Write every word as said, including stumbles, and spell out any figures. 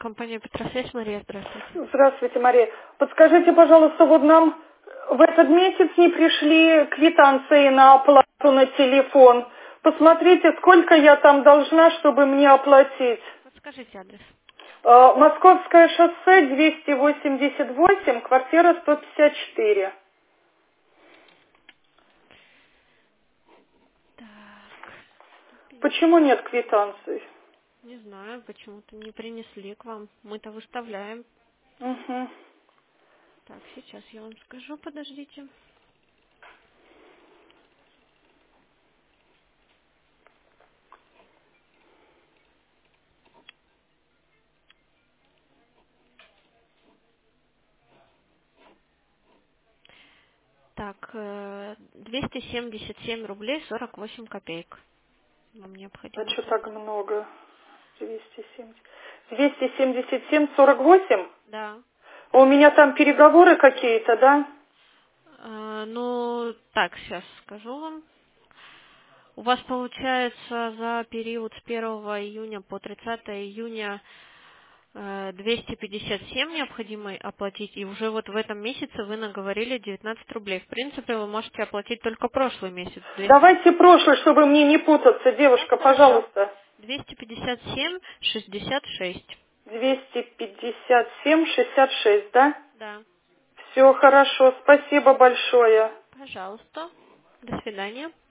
компания Петросвязь, Мария, здравствуйте. Здравствуйте, Мария. Подскажите, пожалуйста, вот нам в этот месяц не пришли квитанции на оплату на телефон. Посмотрите, сколько я там должна, чтобы мне оплатить. Подскажите адрес. Э, Московское шоссе, двести восемьдесят восемь, квартира сто пятьдесят четыре. Так, Почему нет квитанций? не знаю, почему-то не принесли к вам. Мы-то выставляем. Угу. Так, сейчас я вам скажу, подождите. Так, э, двести семьдесят семь рублей сорок восемь копеек. Вам А необходимо. что так много? двести семьдесят. двести семьдесят семь сорок восемь? Да. А у меня там переговоры какие-то, да? Э, ну, так, сейчас скажу вам. У вас получается за период с первого июня по тридцатое июня э, двести пятьдесят семь необходимо оплатить, и уже вот в этом месяце вы наговорили девятнадцать рублей. В принципе, вы можете оплатить только прошлый месяц. двести Давайте прошлый, чтобы мне не путаться, Да, девушка, хорошо. пожалуйста. двести пятьдесят семь шестьдесят шесть. двести пятьдесят семь шестьдесят шесть, да? Да. Все хорошо, спасибо большое. Пожалуйста. До свидания.